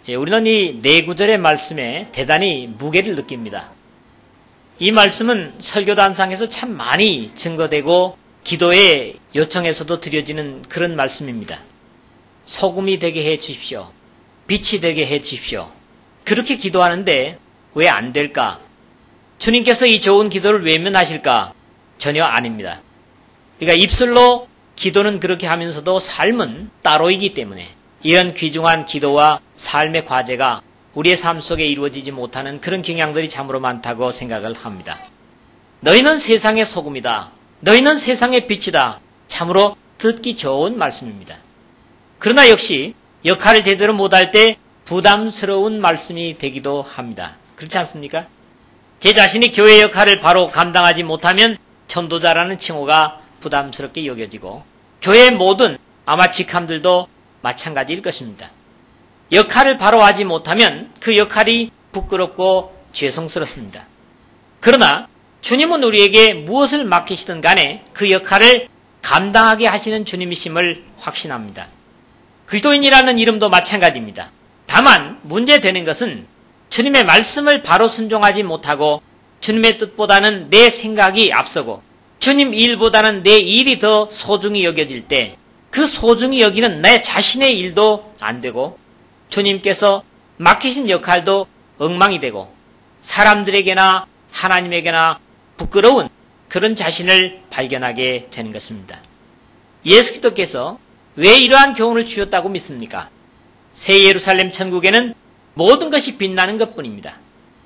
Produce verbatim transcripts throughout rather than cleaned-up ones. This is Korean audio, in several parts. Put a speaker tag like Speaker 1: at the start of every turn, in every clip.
Speaker 1: 예, 우리는 이 네 구절의 말씀에 대단히 무게를 느낍니다. 이 말씀은 설교단상에서 참 많이 증거되고 기도의 요청에서도 드려지는 그런 말씀입니다. 소금이 되게 해 주십시오. 빛이 되게 해 주십시오. 그렇게 기도하는데 왜 안 될까? 주님께서 이 좋은 기도를 외면하실까? 전혀 아닙니다. 그러니까 입술로 기도는 그렇게 하면서도 삶은 따로이기 때문에 이런 귀중한 기도와 삶의 과제가 우리의 삶 속에 이루어지지 못하는 그런 경향들이 참으로 많다고 생각을 합니다. 너희는 세상의 소금이다. 너희는 세상의 빛이다. 참으로 듣기 좋은 말씀입니다. 그러나 역시 역할을 제대로 못할 때 부담스러운 말씀이 되기도 합니다. 그렇지 않습니까? 제 자신이 교회 역할을 바로 감당하지 못하면 전도자라는 칭호가 부담스럽게 여겨지고 교회의 모든 아마 직함들도 마찬가지일 것입니다. 역할을 바로 하지 못하면 그 역할이 부끄럽고 죄송스럽습니다. 그러나 주님은 우리에게 무엇을 맡기시든 간에 그 역할을 감당하게 하시는 주님이심을 확신합니다. 그리스도인이라는 이름도 마찬가지입니다. 다만 문제되는 것은 주님의 말씀을 바로 순종하지 못하고 주님의 뜻보다는 내 생각이 앞서고 주님 일보다는 내 일이 더 소중히 여겨질 때 그 소중히 여기는 내 자신의 일도 안 되고 주님께서 맡기신 역할도 엉망이 되고 사람들에게나 하나님에게나 부끄러운 그런 자신을 발견하게 되는 것입니다. 예수 그리스도께서 왜 이러한 교훈을 주셨다고 믿습니까? 새 예루살렘 천국에는 모든 것이 빛나는 것뿐입니다.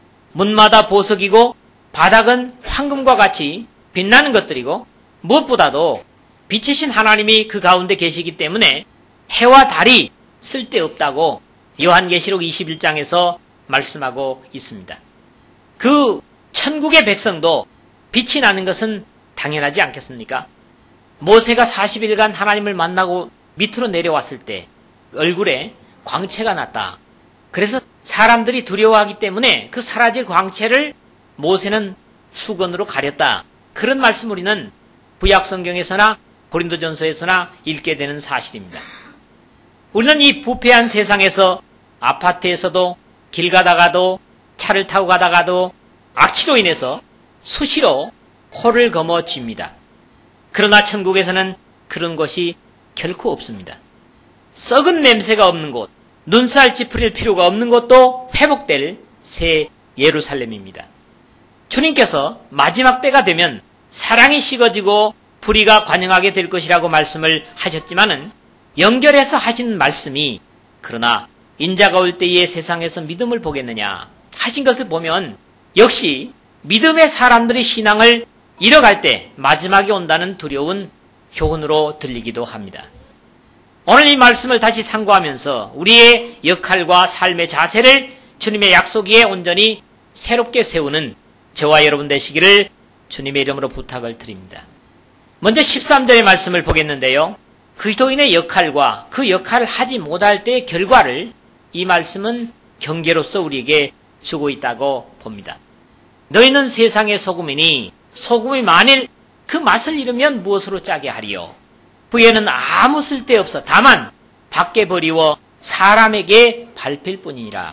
Speaker 1: 문마다 보석이고 바닥은 황금과 같이 빛나는 것들이고 무엇보다도 빛이신 하나님이 그 가운데 계시기 때문에 해와 달이 쓸데없다고 요한계시록 이십일 장에서 말씀하고 있습니다. 그 천국의 백성도 빛이 나는 것은 당연하지 않겠습니까? 모세가 사십 일간 하나님을 만나고 밑으로 내려왔을 때 얼굴에 광채가 났다. 그래서 사람들이 두려워하기 때문에 그 사라질 광채를 모세는 수건으로 가렸다. 그런 말씀 우리는 구약성경에서나 고린도전서에서나 읽게 되는 사실입니다. 우리는 이 부패한 세상에서 아파트에서도 길 가다가도 차를 타고 가다가도 악취로 인해서 수시로 코를 거머쥡니다. 그러나 천국에서는 그런 것이 결코 없습니다. 썩은 냄새가 없는 곳, 눈살 찌푸릴 필요가 없는 곳도 회복될 새 예루살렘입니다. 주님께서 마지막 때가 되면 사랑이 식어지고 불의가 관영하게 될 것이라고 말씀을 하셨지만은 연결해서 하신 말씀이 그러나 인자가 올 때에 세상에서 믿음을 보겠느냐 하신 것을 보면 역시 믿음의 사람들이 신앙을 잃어갈 때 마지막에 온다는 두려운 교훈으로 들리기도 합니다. 오늘 이 말씀을 다시 상고하면서 우리의 역할과 삶의 자세를 주님의 약속에 온전히 새롭게 세우는 저와 여러분 되시기를 주님의 이름으로 부탁을 드립니다. 먼저 십삼 절의 말씀을 보겠는데요. 그리스도인의 역할과 그 역할을 하지 못할 때의 결과를 이 말씀은 경계로서 우리에게 주고 있다고 봅니다. 너희는 세상의 소금이니 소금이 만일 그 맛을 잃으면 무엇으로 짜게 하리요? 후에는 아무 쓸데없어 다만 밖에 버리워 사람에게 밟힐 뿐이니라.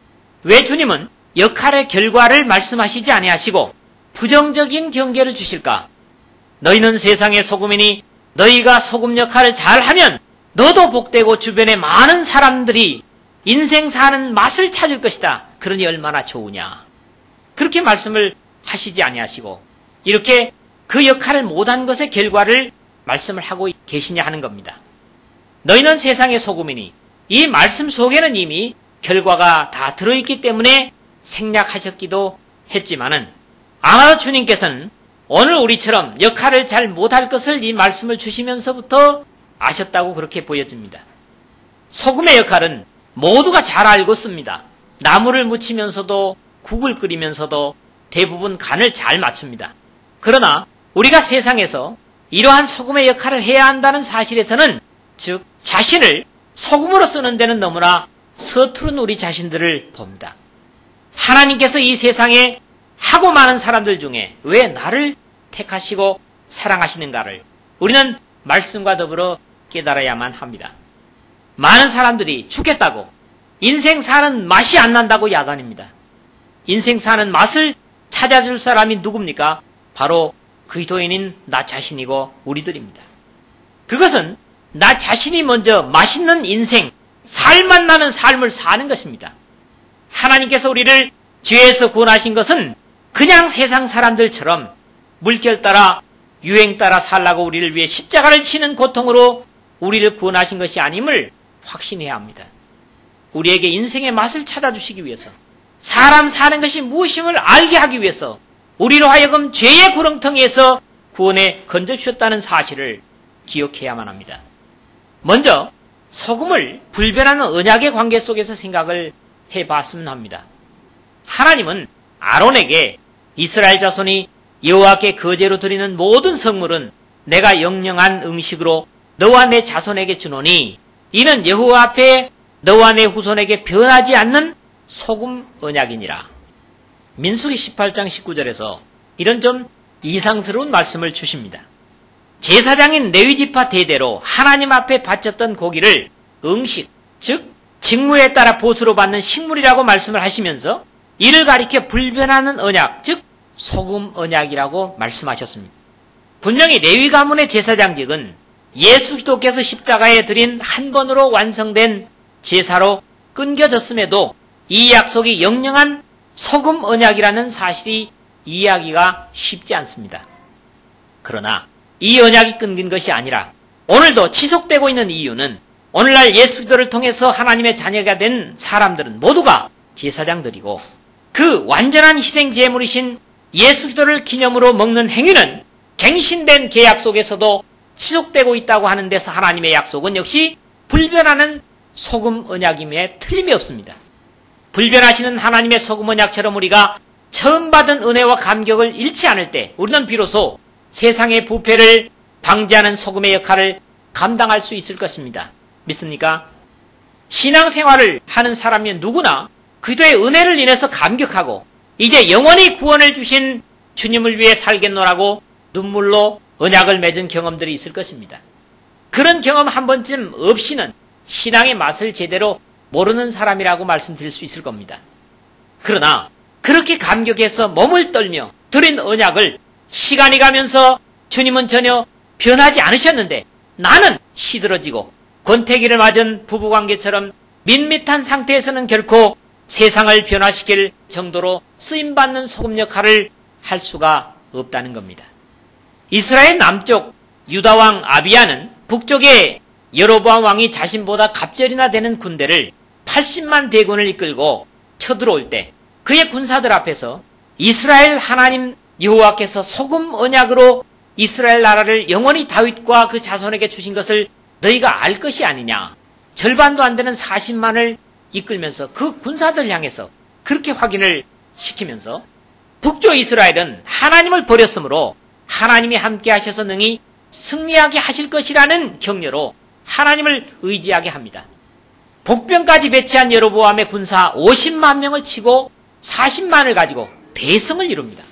Speaker 1: 왜 주님은 역할의 결과를 말씀하시지 아니하시고 부정적인 경계를 주실까? 너희는 세상의 소금이니 너희가 소금 역할을 잘하면 너도 복되고 주변에 많은 사람들이 인생 사는 맛을 찾을 것이다. 그러니 얼마나 좋으냐. 그렇게 말씀을 하시지 아니하시고 이렇게 그 역할을 못한 것의 결과를 말씀을 하고 계시냐 하는 겁니다. 너희는 세상의 소금이니 이 말씀 속에는 이미 결과가 다 들어있기 때문에 생략하셨기도 했지만은 아마도 주님께서는 오늘 우리처럼 역할을 잘 못할 것을 이 말씀을 주시면서부터 아셨다고 그렇게 보여집니다. 소금의 역할은 모두가 잘 알고 씁니다. 나물을 무치면서도 국을 끓이면서도 대부분 간을 잘 맞춥니다. 그러나 우리가 세상에서 이러한 소금의 역할을 해야 한다는 사실에서는 즉 자신을 소금으로 쓰는 데는 너무나 서투른 우리 자신들을 봅니다. 하나님께서 이 세상에 하고 많은 사람들 중에 왜 나를 택하시고 사랑하시는가를 우리는 말씀과 더불어 깨달아야만 합니다. 많은 사람들이 죽겠다고 인생 사는 맛이 안 난다고 야단입니다. 인생 사는 맛을 찾아줄 사람이 누굽니까? 바로 그리스도인인 나 자신이고 우리들입니다. 그것은 나 자신이 먼저 맛있는 인생, 살맛 나는 삶을 사는 것입니다. 하나님께서 우리를 죄에서 구원하신 것은 그냥 세상 사람들처럼 물결 따라 유행 따라 살라고 우리를 위해 십자가를 치는 고통으로 우리를 구원하신 것이 아님을 확신해야 합니다. 우리에게 인생의 맛을 찾아주시기 위해서, 사람 사는 것이 무엇임을 알게 하기 위해서 우리로 하여금 죄의 구렁텅이에서 구원에 건져주셨다는 사실을 기억해야만 합니다. 먼저 소금을 불변하는 언약의 관계 속에서 생각을 해봤으면 합니다. 하나님은 아론에게 이스라엘 자손이 여호와께 거제로 드리는 모든 성물은 내가 영영한 음식으로 너와 내 자손에게 주노니 이는 여호와 앞에 너와 내 후손에게 변하지 않는 소금 언약이니라. 민수기 십팔 장 십구 절에서 이런 좀 이상스러운 말씀을 주십니다. 제사장인 레위지파 대대로 하나님 앞에 바쳤던 고기를 음식, 즉 직무에 따라 보수로 받는 식물이라고 말씀을 하시면서 이를 가리켜 불변하는 언약, 즉 소금 언약이라고 말씀하셨습니다. 분명히 레위 가문의 제사장직은 예수 그리스도께서 십자가에 드린 한 번으로 완성된 제사로 끊겨졌음에도 이 약속이 영영한 소금 언약이라는 사실이 이해하기가 쉽지 않습니다. 그러나 이 언약이 끊긴 것이 아니라 오늘도 지속되고 있는 이유는 오늘날 예수 그리스도를 통해서 하나님의 자녀가 된 사람들은 모두가 제사장들이고 그 완전한 희생 제물이신 예수 그리스도를 기념으로 먹는 행위는 갱신된 계약 속에서도 지속되고 있다고 하는 데서 하나님의 약속은 역시 불변하는 소금 언약임에 틀림이 없습니다. 불변하시는 하나님의 소금 언약처럼 우리가 처음 받은 은혜와 감격을 잃지 않을 때 우리는 비로소 세상의 부패를 방지하는 소금의 역할을 감당할 수 있을 것입니다. 믿습니까? 신앙생활을 하는 사람이 누구나 그리스도의 은혜를 인해서 감격하고 이제 영원히 구원을 주신 주님을 위해 살겠노라고 눈물로 언약을 맺은 경험들이 있을 것입니다. 그런 경험 한 번쯤 없이는 신앙의 맛을 제대로 모르는 사람이라고 말씀드릴 수 있을 겁니다. 그러나 그렇게 감격해서 몸을 떨며 드린 언약을 시간이 가면서 주님은 전혀 변하지 않으셨는데 나는 시들어지고 권태기를 맞은 부부관계처럼 밋밋한 상태에서는 결코 세상을 변화시킬 정도로 쓰임받는 소금 역할을 할 수가 없다는 겁니다. 이스라엘 남쪽 유다왕 아비야는 북쪽의 여로보암 왕이 자신보다 갑절이나 되는 군대를 팔십만 대군을 이끌고 쳐들어올 때 그의 군사들 앞에서 이스라엘 하나님 여호와께서 소금 언약으로 이스라엘 나라를 영원히 다윗과 그 자손에게 주신 것을 너희가 알 것이 아니냐. 절반도 안 되는 사십만을 이끌면서 그 군사들 향해서 그렇게 확인을 시키면서 북쪽 이스라엘은 하나님을 버렸으므로 하나님이 함께 하셔서 능히 승리하게 하실 것이라는 격려로 하나님을 의지하게 합니다. 복병까지 배치한 여로보암의 군사 오십만 명을 치고 사십만을 가지고 대성을 이룹니다.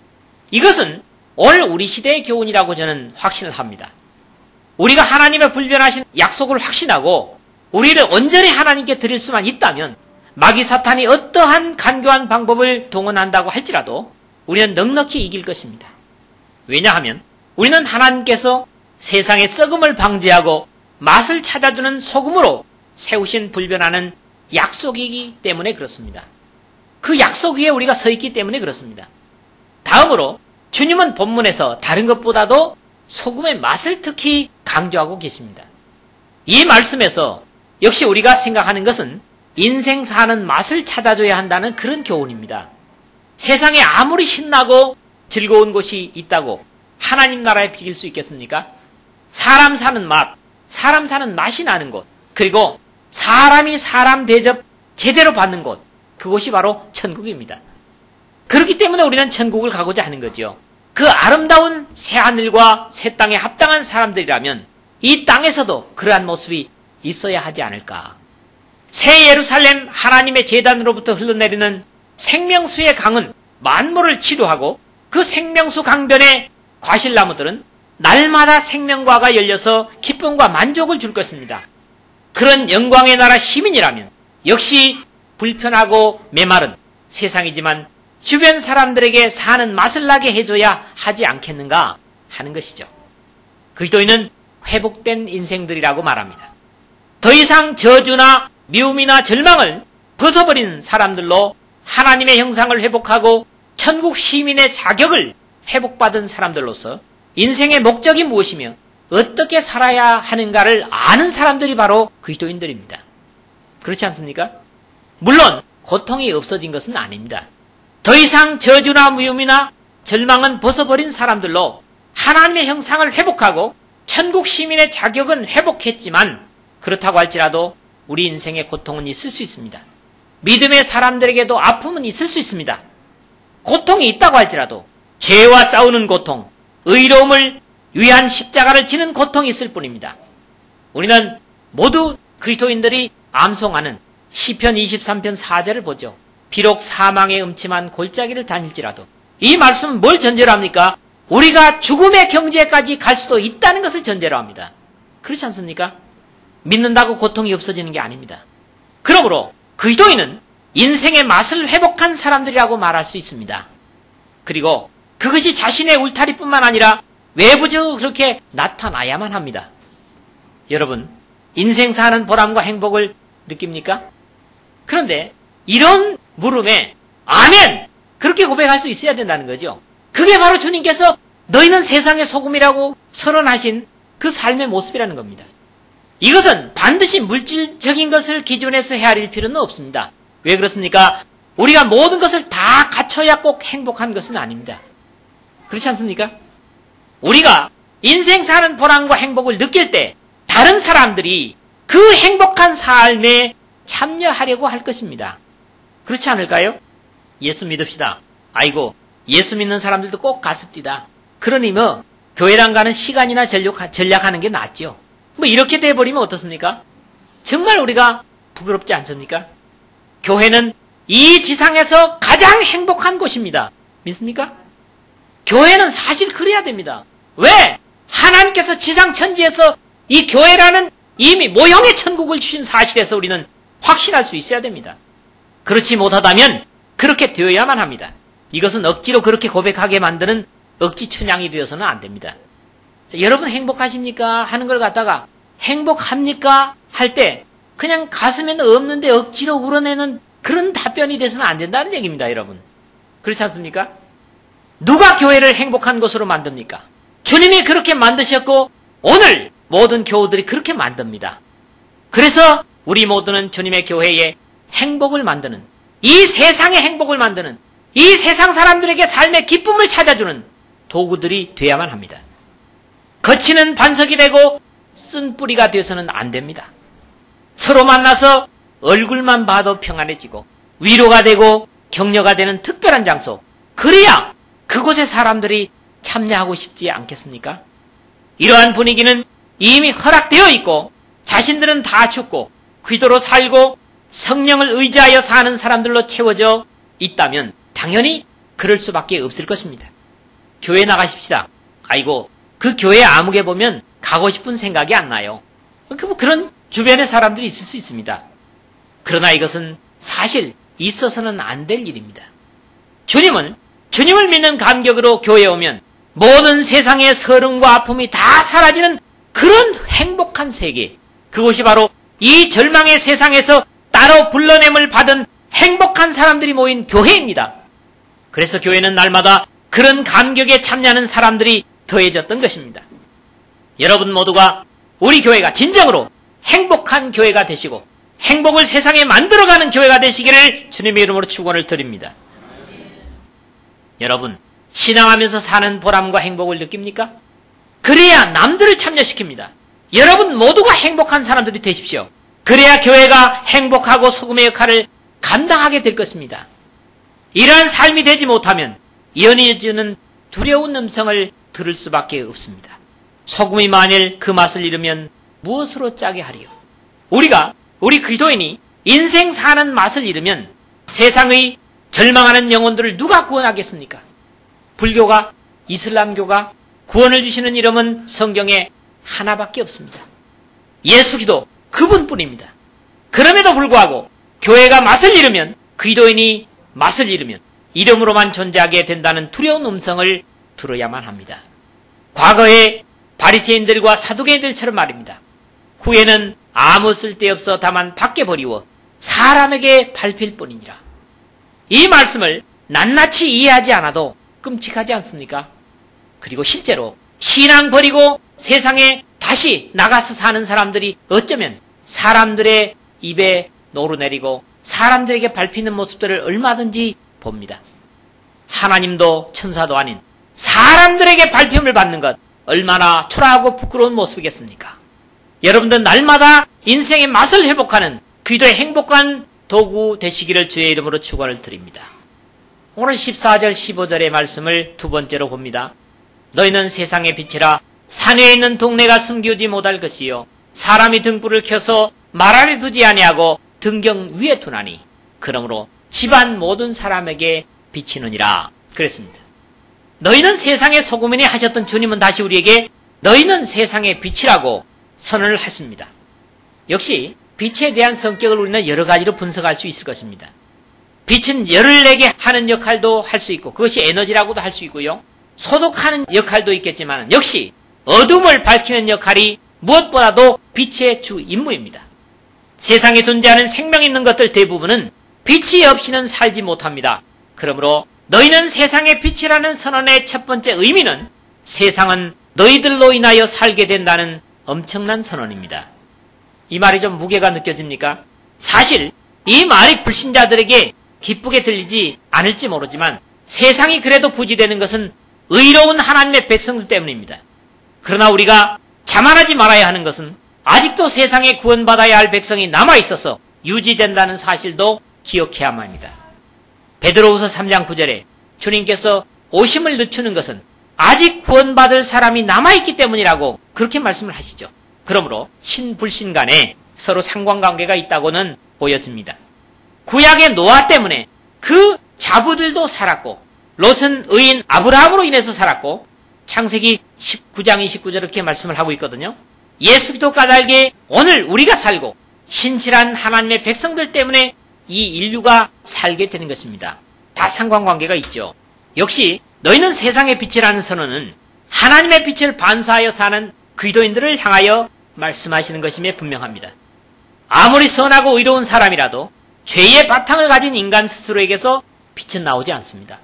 Speaker 1: 이것은 오늘 우리 시대의 교훈이라고 저는 확신을 합니다. 우리가 하나님의 불변하신 약속을 확신하고 우리를 온전히 하나님께 드릴 수만 있다면 마귀 사탄이 어떠한 간교한 방법을 동원한다고 할지라도 우리는 넉넉히 이길 것입니다. 왜냐하면 우리는 하나님께서 세상의 썩음을 방지하고 맛을 찾아주는 소금으로 세우신 불변하는 약속이기 때문에 그렇습니다. 그 약속 위에 우리가 서 있기 때문에 그렇습니다. 다음으로 주님은 본문에서 다른 것보다도 소금의 맛을 특히 강조하고 계십니다. 이 말씀에서 역시 우리가 생각하는 것은 인생 사는 맛을 찾아줘야 한다는 그런 교훈입니다. 세상에 아무리 신나고 즐거운 곳이 있다고 하나님 나라에 비길 수 있겠습니까? 사람 사는 맛, 사람 사는 맛이 나는 곳, 그리고 사람이 사람 대접 제대로 받는 곳, 그곳이 바로 천국입니다. 그렇기 때문에 우리는 천국을 가고자 하는 거죠. 그 아름다운 새하늘과 새 땅에 합당한 사람들이라면 이 땅에서도 그러한 모습이 있어야 하지 않을까. 새 예루살렘 하나님의 제단으로부터 흘러내리는 생명수의 강은 만물을 치료하고 그 생명수 강변의 과실나무들은 날마다 생명과가 열려서 기쁨과 만족을 줄 것입니다. 그런 영광의 나라 시민이라면 역시 불편하고 메마른 세상이지만 주변 사람들에게 사는 맛을 나게 해줘야 하지 않겠는가 하는 것이죠. 그리스도인은 회복된 인생들이라고 말합니다. 더 이상 저주나 미움이나 절망을 벗어버린 사람들로 하나님의 형상을 회복하고 천국 시민의 자격을 회복받은 사람들로서 인생의 목적이 무엇이며 어떻게 살아야 하는가를 아는 사람들이 바로 그리스도인들입니다. 그렇지 않습니까? 물론 고통이 없어진 것은 아닙니다. 더 이상 저주나 미움이나 절망은 벗어버린 사람들로 하나님의 형상을 회복하고 천국 시민의 자격은 회복했지만 그렇다고 할지라도 우리 인생에 고통은 있을 수 있습니다. 믿음의 사람들에게도 아픔은 있을 수 있습니다. 고통이 있다고 할지라도 죄와 싸우는 고통, 의로움을 위한 십자가를 지는 고통이 있을 뿐입니다. 우리는 모두 그리스도인들이 암송하는 시편 이십삼 편 사 절을 보죠. 비록 사망의 음침한 골짜기를 다닐지라도, 이 말씀은 뭘 전제로 합니까? 우리가 죽음의 경지에까지 갈 수도 있다는 것을 전제로 합니다. 그렇지 않습니까? 믿는다고 고통이 없어지는 게 아닙니다. 그러므로 그리스도인은 인생의 맛을 회복한 사람들이라고 말할 수 있습니다. 그리고 그것이 자신의 울타리뿐만 아니라 외부적으로 그렇게 나타나야만 합니다. 여러분, 인생 사는 보람과 행복을 느낍니까? 그런데 이런 물음에 아멘! 그렇게 고백할 수 있어야 된다는 거죠. 그게 바로 주님께서 너희는 세상의 소금이라고 선언하신 그 삶의 모습이라는 겁니다. 이것은 반드시 물질적인 것을 기준해서 헤아릴 필요는 없습니다. 왜 그렇습니까? 우리가 모든 것을 다 갖춰야 꼭 행복한 것은 아닙니다. 그렇지 않습니까? 우리가 인생 사는 보람과 행복을 느낄 때 다른 사람들이 그 행복한 삶에 참여하려고 할 것입니다. 그렇지 않을까요? 예수 믿읍시다. 아이고, 예수 믿는 사람들도 꼭 갔습니다. 그러니 뭐 교회랑 가는 시간이나 전략, 전략하는 게 낫죠. 뭐 이렇게 돼버리면 어떻습니까? 정말 우리가 부끄럽지 않습니까? 교회는 이 지상에서 가장 행복한 곳입니다. 믿습니까? 교회는 사실 그래야 됩니다. 왜? 하나님께서 지상 천지에서 이 교회라는 이미 모형의 천국을 주신 사실에서 우리는 확신할 수 있어야 됩니다. 그렇지 못하다면 그렇게 되어야만 합니다. 이것은 억지로 그렇게 고백하게 만드는 억지 춘향이 되어서는 안 됩니다. 여러분 행복하십니까? 하는 걸 갖다가 행복합니까? 할 때 그냥 가슴에는 없는데 억지로 우러내는 그런 답변이 돼서는 안 된다는 얘기입니다, 여러분. 그렇지 않습니까? 누가 교회를 행복한 곳으로 만듭니까? 주님이 그렇게 만드셨고 오늘 모든 교우들이 그렇게 만듭니다. 그래서 우리 모두는 주님의 교회에 행복을 만드는, 이 세상의 행복을 만드는, 이 세상 사람들에게 삶의 기쁨을 찾아주는 도구들이 돼야만 합니다. 거치는 반석이 되고 쓴 뿌리가 되어서는 안 됩니다. 서로 만나서 얼굴만 봐도 평안해지고 위로가 되고 격려가 되는 특별한 장소, 그래야 그곳에 사람들이 참여하고 싶지 않겠습니까? 이러한 분위기는 이미 허락되어 있고 자신들은 다 죽고 기도로 살고 성령을 의지하여 사는 사람들로 채워져 있다면 당연히 그럴 수밖에 없을 것입니다. 교회 나가십시다. 아이고, 그 교회 아무개 보면 가고 싶은 생각이 안 나요. 그런 주변의 사람들이 있을 수 있습니다. 그러나 이것은 사실 있어서는 안 될 일입니다. 주님은 주님을 믿는 감격으로 교회에 오면 모든 세상의 서름과 아픔이 다 사라지는 그런 행복한 세계, 그것이 바로 이 절망의 세상에서 따로 불러냄을 받은 행복한 사람들이 모인 교회입니다. 그래서 교회는 날마다 그런 감격에 참여하는 사람들이 더해졌던 것입니다. 여러분 모두가 우리 교회가 진정으로 행복한 교회가 되시고 행복을 세상에 만들어가는 교회가 되시기를 주님의 이름으로 축원을 드립니다. 여러분, 신앙하면서 사는 보람과 행복을 느낍니까? 그래야 남들을 참여시킵니다. 여러분 모두가 행복한 사람들이 되십시오. 그래야 교회가 행복하고 소금의 역할을 감당하게 될 것입니다. 이러한 삶이 되지 못하면 연이어지는 두려운 음성을 들을 수밖에 없습니다. 소금이 만일 그 맛을 잃으면 무엇으로 짜게 하리요? 우리가, 우리 그리스도인이 인생 사는 맛을 잃으면 세상의 절망하는 영혼들을 누가 구원하겠습니까? 불교가, 이슬람교가 구원을 주시는 이름은 성경에 하나밖에 없습니다. 예수 기도 그분뿐입니다. 그럼에도 불구하고 교회가 맛을 잃으면, 기도인이 맛을 잃으면 이름으로만 존재하게 된다는 두려운 음성을 들어야만 합니다. 과거에 바리새인들과 사두개인들처럼 말입니다. 후에는 아무 쓸데없어 다만 밖에 버리워 사람에게 밟힐 뿐이니라. 이 말씀을 낱낱이 이해하지 않아도 끔찍하지 않습니까? 그리고 실제로 신앙 버리고 세상에 다시 나가서 사는 사람들이 어쩌면 사람들의 입에 노르내리고 사람들에게 밟히는 모습들을 얼마든지 봅니다. 하나님도 천사도 아닌 사람들에게 밟힘을 받는 것 얼마나 초라하고 부끄러운 모습이겠습니까? 여러분들 날마다 인생의 맛을 회복하는 기도의 행복한 도구 되시기를 주의 이름으로 축원을 드립니다. 오늘 십사 절 십오 절의 말씀을 두 번째로 봅니다. 너희는 세상의 빛이라 산 위에 있는 동네가 숨기우지 못할 것이요 사람이 등불을 켜서 말 아래 두지 아니하고 등경 위에 두나니 그러므로 집안 모든 사람에게 비치느니라 그랬습니다. 너희는 세상의 소금이니 하셨던 주님은 다시 우리에게 너희는 세상의 빛이라고 선언을 했습니다. 역시 빛에 대한 성격을 우리는 여러 가지로 분석할 수 있을 것입니다. 빛은 열을 내게 하는 역할도 할 수 있고 그것이 에너지라고도 할 수 있고요. 소독하는 역할도 있겠지만 역시 어둠을 밝히는 역할이 무엇보다도 빛의 주 임무입니다. 세상에 존재하는 생명 있는 것들 대부분은 빛이 없이는 살지 못합니다. 그러므로 너희는 세상의 빛이라는 선언의 첫 번째 의미는 세상은 너희들로 인하여 살게 된다는 엄청난 선언입니다. 이 말이 좀 무게가 느껴집니까? 사실 이 말이 불신자들에게 기쁘게 들리지 않을지 모르지만 세상이 그래도 부지되는 것은 의로운 하나님의 백성들 때문입니다. 그러나 우리가 자만하지 말아야 하는 것은 아직도 세상에 구원받아야 할 백성이 남아있어서 유지된다는 사실도 기억해야만 합니다. 베드로후서 삼 장 구 절에 주님께서 오심을 늦추는 것은 아직 구원받을 사람이 남아있기 때문이라고 그렇게 말씀을 하시죠. 그러므로 신불신 간에 서로 상관관계가 있다고는 보여집니다. 구약의 노아 때문에 그 자부들도 살았고 롯은 의인 아브라함으로 인해서 살았고 창세기 십구 장 이십구 절 이렇게 말씀을 하고 있거든요. 예수 그리스도 까닭에 오늘 우리가 살고 신실한 하나님의 백성들 때문에 이 인류가 살게 되는 것입니다. 다 상관관계가 있죠. 역시 너희는 세상의 빛이라는 선언은 하나님의 빛을 반사하여 사는 기도인들을 향하여 말씀하시는 것임에 분명합니다. 아무리 선하고 의로운 사람이라도 죄의 바탕을 가진 인간 스스로에게서 빛은 나오지 않습니다.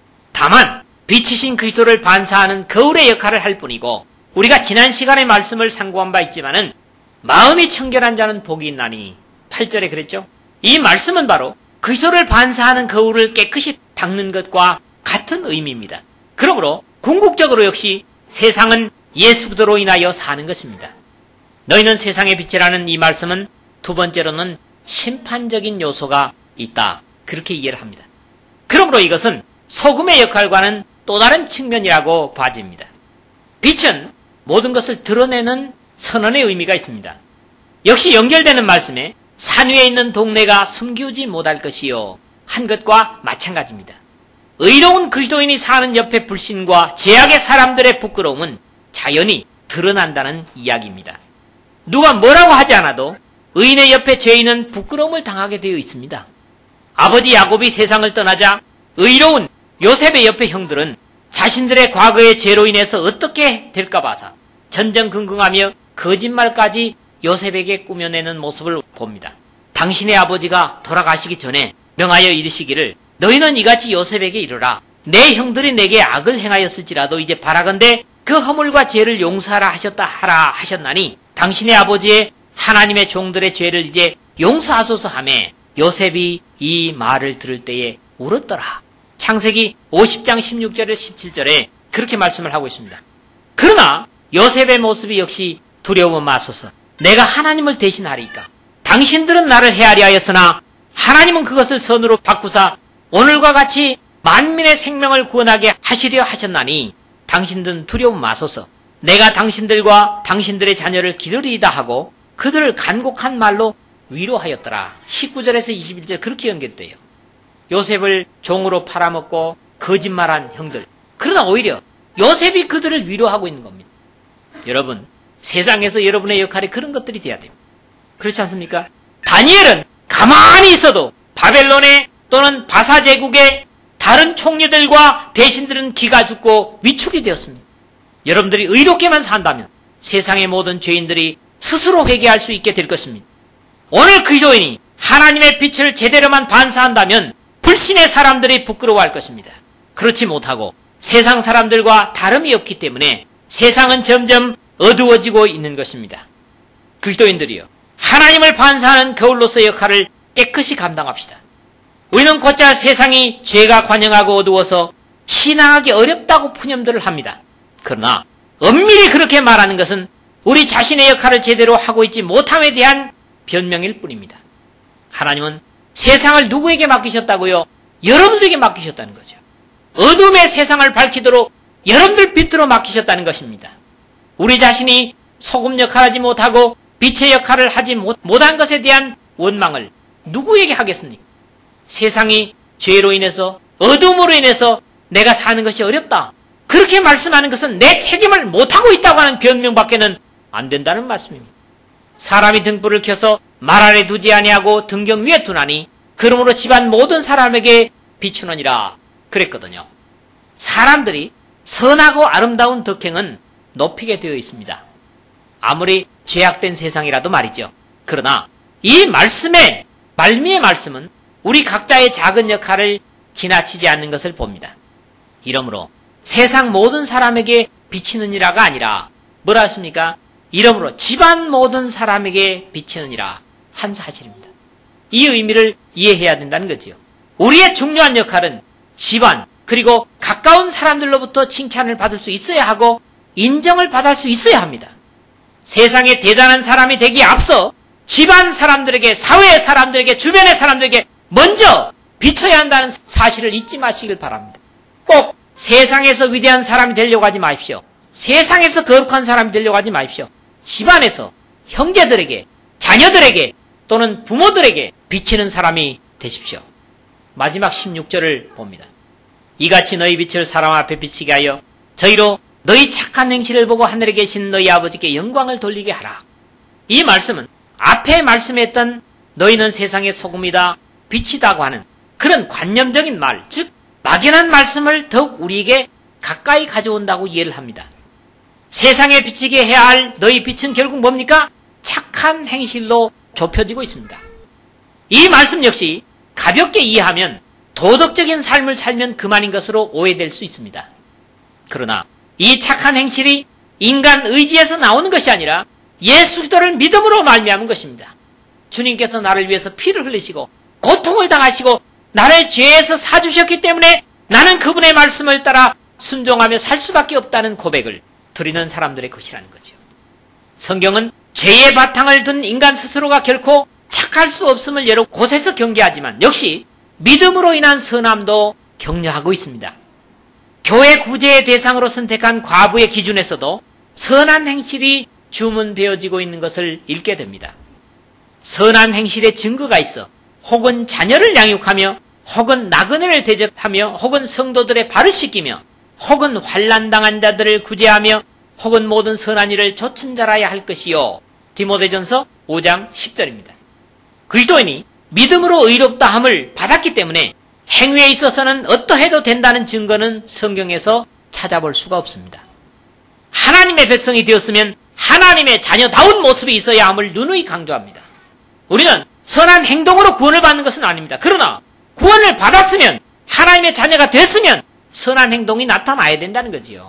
Speaker 1: 다만 빛이신 그리스도를 반사하는 거울의 역할을 할 뿐이고 우리가 지난 시간의 말씀을 상고한 바 있지만은 마음이 청결한 자는 복이 있나니 팔 절에 그랬죠. 이 말씀은 바로 그리스도를 반사하는 거울을 깨끗이 닦는 것과 같은 의미입니다. 그러므로 궁극적으로 역시 세상은 예수 그리스도로 인하여 사는 것입니다. 너희는 세상의 빛이라는 이 말씀은 두 번째로는 심판적인 요소가 있다. 그렇게 이해를 합니다. 그러므로 이것은 소금의 역할과는 또 다른 측면이라고 봐집니다. 빛은 모든 것을 드러내는 선언의 의미가 있습니다. 역시 연결되는 말씀에 산 위에 있는 동네가 숨기우지 못할 것이요 한 것과 마찬가지입니다. 의로운 그리스도인이 사는 옆에 불신과 죄악의 사람들의 부끄러움은 자연히 드러난다는 이야기입니다. 누가 뭐라고 하지 않아도 의인의 옆에 죄인은 부끄러움을 당하게 되어 있습니다. 아버지 야곱이 세상을 떠나자 의로운 요셉의 옆에 형들은 자신들의 과거의 죄로 인해서 어떻게 될까 봐서 전전긍긍하며 거짓말까지 요셉에게 꾸며내는 모습을 봅니다. 당신의 아버지가 돌아가시기 전에 명하여 이르시기를 너희는 이같이 요셉에게 이르라. 내 형들이 내게 악을 행하였을지라도 이제 바라건대 그 허물과 죄를 용서하라 하셨다 하라 하셨나니 당신의 아버지의 하나님의 종들의 죄를 이제 용서하소서 하매 요셉이 이 말을 들을 때에 울었더라. 창세기 오십 장 십육 절에 십칠 절에 그렇게 말씀을 하고 있습니다. 그러나 요셉의 모습이 역시 두려워 마소서. 내가 하나님을 대신하리까. 당신들은 나를 헤아려 하였으나 하나님은 그것을 선으로 바꾸사 오늘과 같이 만민의 생명을 구원하게 하시려 하셨나니 당신들은 두려워 마소서. 내가 당신들과 당신들의 자녀를 기르리이다 하고 그들을 간곡한 말로 위로하였더라. 십구 절에서 이십일 절 그렇게 연결돼요. 요셉을 종으로 팔아먹고 거짓말한 형들. 그러나 오히려 요셉이 그들을 위로하고 있는 겁니다. 여러분, 세상에서 여러분의 역할이 그런 것들이 돼야 됩니다. 그렇지 않습니까? 다니엘은 가만히 있어도 바벨론의 또는 바사 제국의 다른 총리들과 대신들은 기가 죽고 위축이 되었습니다. 여러분들이 의롭게만 산다면 세상의 모든 죄인들이 스스로 회개할 수 있게 될 것입니다. 오늘 그리스도인이 하나님의 빛을 제대로만 반사한다면 불신의 사람들이 부끄러워할 것입니다. 그렇지 못하고 세상 사람들과 다름이 없기 때문에 세상은 점점 어두워지고 있는 것입니다. 그리스도인들이요, 하나님을 반사하는 거울로서의 역할을 깨끗이 감당합시다. 우리는 곧잘 세상이 죄가 관영하고 어두워서 신앙하기 어렵다고 푸념들을 합니다. 그러나 엄밀히 그렇게 말하는 것은 우리 자신의 역할을 제대로 하고 있지 못함에 대한 변명일 뿐입니다. 하나님은 세상을 누구에게 맡기셨다고요? 여러분들에게 맡기셨다는 거죠. 어둠의 세상을 밝히도록 여러분들 빛으로 맡기셨다는 것입니다. 우리 자신이 소금 역할을 하지 못하고 빛의 역할을 하지 못, 못한 것에 대한 원망을 누구에게 하겠습니까? 세상이 죄로 인해서, 어둠으로 인해서 내가 사는 것이 어렵다, 그렇게 말씀하는 것은 내 책임을 못하고 있다고 하는 변명밖에는 안 된다는 말씀입니다. 사람이 등불을 켜서 말 아래 두지 아니하고 등경 위에 두나니 그러므로 집안 모든 사람에게 비추느니라 그랬거든요. 사람들이 선하고 아름다운 덕행은 높이게 되어 있습니다. 아무리 죄악된 세상이라도 말이죠. 그러나 이 말씀의 말미의 말씀은 우리 각자의 작은 역할을 지나치지 않는 것을 봅니다. 이러므로 세상 모든 사람에게 비치느니라가 아니라 뭐라 했습니까? 이러므로 집안 모든 사람에게 비치느니라 한 사실입니다. 이 의미를 이해해야 된다는 거지요. 우리의 중요한 역할은 집안 그리고 가까운 사람들로부터 칭찬을 받을 수 있어야 하고 인정을 받을 수 있어야 합니다. 세상에 대단한 사람이 되기에 앞서 집안 사람들에게, 사회의 사람들에게, 주변의 사람들에게 먼저 비춰야 한다는 사실을 잊지 마시길 바랍니다. 꼭 세상에서 위대한 사람이 되려고 하지 마십시오. 세상에서 거룩한 사람이 되려고 하지 마십시오. 집안에서 형제들에게, 자녀들에게 또는 부모들에게 비치는 사람이 되십시오. 마지막 십육 절을 봅니다. 이같이 너희 빛을 사람 앞에 비치게 하여 저희로 너희 착한 행실을 보고 하늘에 계신 너희 아버지께 영광을 돌리게 하라. 이 말씀은 앞에 말씀했던 너희는 세상의 소금이다, 빛이다고 하는 그런 관념적인 말, 즉 막연한 말씀을 더욱 우리에게 가까이 가져온다고 이해를 합니다. 세상에 비치게 해야 할 너희 빛은 결국 뭡니까? 착한 행실로 좁혀지고 있습니다. 이 말씀 역시 가볍게 이해하면 도덕적인 삶을 살면 그만인 것으로 오해될 수 있습니다. 그러나 이 착한 행실이 인간 의지에서 나오는 것이 아니라 예수 그리스도를 믿음으로 말미암은 것입니다. 주님께서 나를 위해서 피를 흘리시고 고통을 당하시고 나를 죄에서 사주셨기 때문에 나는 그분의 말씀을 따라 순종하며 살 수밖에 없다는 고백을 드리는 사람들의 것이라는 거죠. 성경은 죄의 바탕을 둔 인간 스스로가 결코 착할 수 없음을 여러 곳에서 경계하지만 역시 믿음으로 인한 선함도 격려하고 있습니다. 교회 구제의 대상으로 선택한 과부의 기준에서도 선한 행실이 주문되어지고 있는 것을 읽게 됩니다. 선한 행실의 증거가 있어 혹은 자녀를 양육하며 혹은 나그네를 대접하며 혹은 성도들의 발을 씻기며 혹은 환난당한 자들을 구제하며 혹은 모든 선한 일을 좇은 자라야 할 것이요. 디모데전서 오 장 십 절입니다. 그리스도인이 믿음으로 의롭다함을 받았기 때문에 행위에 있어서는 어떠해도 된다는 증거는 성경에서 찾아볼 수가 없습니다. 하나님의 백성이 되었으면 하나님의 자녀다운 모습이 있어야 함을 누누이 강조합니다. 우리는 선한 행동으로 구원을 받는 것은 아닙니다. 그러나 구원을 받았으면, 하나님의 자녀가 됐으면 선한 행동이 나타나야 된다는 거지요.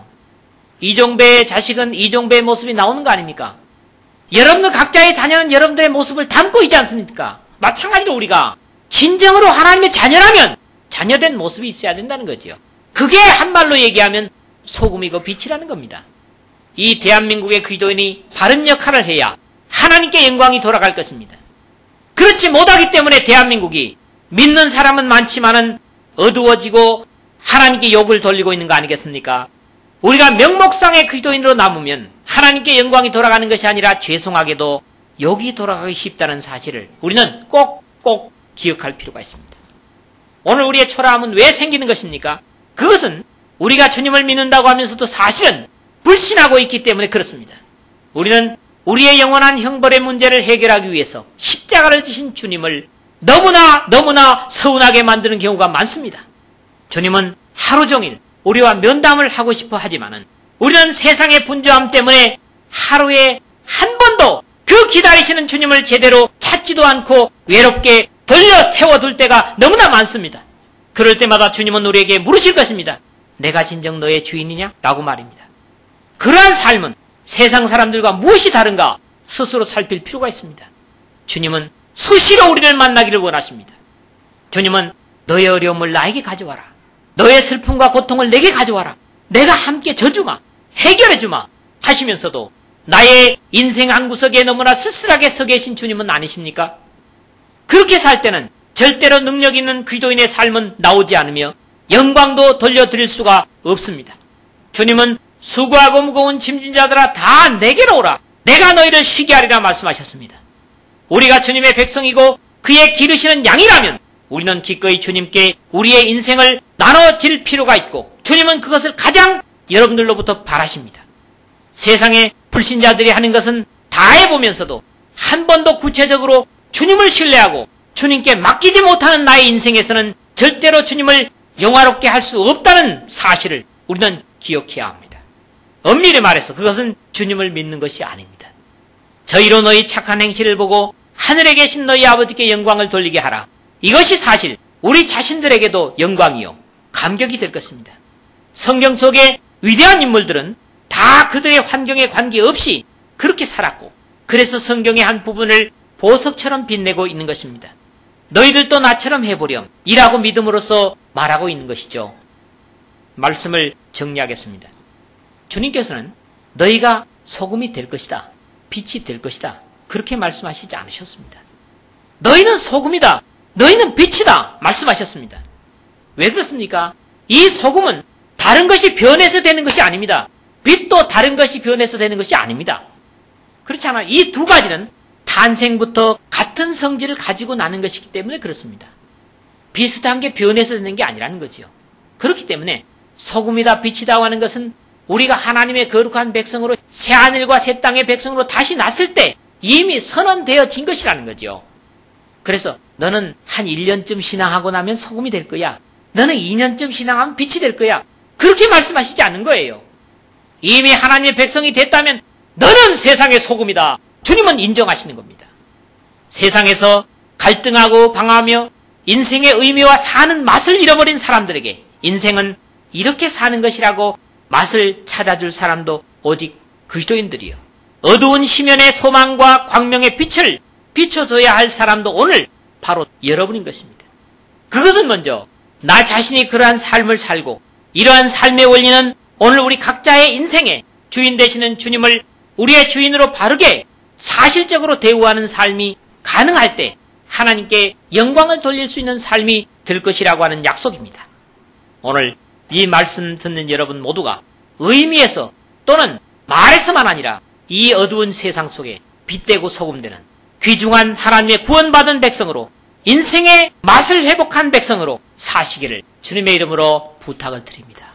Speaker 1: 이종배의 자식은 이종배의 모습이 나오는 거 아닙니까? 여러분들 각자의 자녀는 여러분들의 모습을 담고 있지 않습니까? 마찬가지로 우리가 진정으로 하나님의 자녀라면 자녀된 모습이 있어야 된다는 거지요. 그게 한말로 얘기하면 소금이고 빛이라는 겁니다. 이 대한민국의 그리스도인이 바른 역할을 해야 하나님께 영광이 돌아갈 것입니다. 그렇지 못하기 때문에 대한민국이 믿는 사람은 많지만은 어두워지고 하나님께 욕을 돌리고 있는 거 아니겠습니까? 우리가 명목상의 그리스도인으로 남으면 하나님께 영광이 돌아가는 것이 아니라 죄송하게도 욕이 돌아가기 쉽다는 사실을 우리는 꼭꼭 기억할 필요가 있습니다. 오늘 우리의 초라함은 왜 생기는 것입니까? 그것은 우리가 주님을 믿는다고 하면서도 사실은 불신하고 있기 때문에 그렇습니다. 우리는 우리의 영원한 형벌의 문제를 해결하기 위해서 십자가를 지신 주님을 너무나 너무나 서운하게 만드는 경우가 많습니다. 주님은 하루 종일 우리와 면담을 하고 싶어 하지만은 우리는 세상의 분주함 때문에 하루에 한 번도 그 기다리시는 주님을 제대로 찾지도 않고 외롭게 돌려 세워둘 때가 너무나 많습니다. 그럴 때마다 주님은 우리에게 물으실 것입니다. 내가 진정 너의 주인이냐? 라고 말입니다. 그러한 삶은 세상 사람들과 무엇이 다른가 스스로 살필 필요가 있습니다. 주님은 수시로 우리를 만나기를 원하십니다. 주님은 너의 어려움을 나에게 가져와라. 너의 슬픔과 고통을 내게 가져와라. 내가 함께 져주마. 해결해주마. 하시면서도 나의 인생 한 구석에 너무나 쓸쓸하게 서 계신 주님은 아니십니까? 그렇게 살 때는 절대로 능력 있는 기도인의 삶은 나오지 않으며 영광도 돌려드릴 수가 없습니다. 주님은 수고하고 무거운 짐진 자들아 다 내게로 오라. 내가 너희를 쉬게 하리라 말씀하셨습니다. 우리가 주님의 백성이고 그의 기르시는 양이라면 우리는 기꺼이 주님께 우리의 인생을 나눠질 필요가 있고 주님은 그것을 가장 여러분들로부터 바라십니다. 세상의 불신자들이 하는 것은 다 해보면서도 한 번도 구체적으로 주님을 신뢰하고 주님께 맡기지 못하는 나의 인생에서는 절대로 주님을 영화롭게 할 수 없다는 사실을 우리는 기억해야 합니다. 엄밀히 말해서 그것은 주님을 믿는 것이 아닙니다. 저희로 너희 착한 행실을 보고 하늘에 계신 너희 아버지께 영광을 돌리게 하라. 이것이 사실 우리 자신들에게도 영광이요 감격이 될 것입니다. 성경 속의 위대한 인물들은 다 그들의 환경에 관계없이 그렇게 살았고 그래서 성경의 한 부분을 보석처럼 빛내고 있는 것입니다. 너희들도 나처럼 해보렴 이라고 믿음으로써 말하고 있는 것이죠. 말씀을 정리하겠습니다. 주님께서는 너희가 소금이 될 것이다. 빛이 될 것이다. 그렇게 말씀하시지 않으셨습니다. 너희는 소금이다. 너희는 빛이다. 말씀하셨습니다. 왜 그렇습니까? 이 소금은 다른 것이 변해서 되는 것이 아닙니다. 빛도 다른 것이 변해서 되는 것이 아닙니다. 그렇지 않아요. 이 두 가지는 탄생부터 같은 성질을 가지고 나는 것이기 때문에 그렇습니다. 비슷한 게 변해서 되는 게 아니라는 거지요. 그렇기 때문에 소금이다 빛이다 하는 것은 우리가 하나님의 거룩한 백성으로 새하늘과 새 땅의 백성으로 다시 났을 때 이미 선언되어진 것이라는 거죠. 그래서 너는 한 일 년쯤 신앙하고 나면 소금이 될 거야. 너는 이 년쯤 신앙하면 빛이 될 거야. 그렇게 말씀하시지 않는 거예요. 이미 하나님의 백성이 됐다면 너는 세상의 소금이다. 주님은 인정하시는 겁니다. 세상에서 갈등하고 방황하며 인생의 의미와 사는 맛을 잃어버린 사람들에게 인생은 이렇게 사는 것이라고 맛을 찾아줄 사람도 오직 그리스도인들이요. 어두운 시면의 소망과 광명의 빛을 비춰줘야 할 사람도 오늘 바로 여러분인 것입니다. 그것은 먼저 나 자신이 그러한 삶을 살고 이러한 삶의 원리는 오늘 우리 각자의 인생에 주인 되시는 주님을 우리의 주인으로 바르게 사실적으로 대우하는 삶이 가능할 때 하나님께 영광을 돌릴 수 있는 삶이 될 것이라고 하는 약속입니다. 오늘 이 말씀 듣는 여러분 모두가 의미에서 또는 말에서만 아니라 이 어두운 세상 속에 빛되고 소금되는 귀중한 하나님의 구원받은 백성으로 인생의 맛을 회복한 백성으로 사시기를 주님의 이름으로 부탁을 드립니다.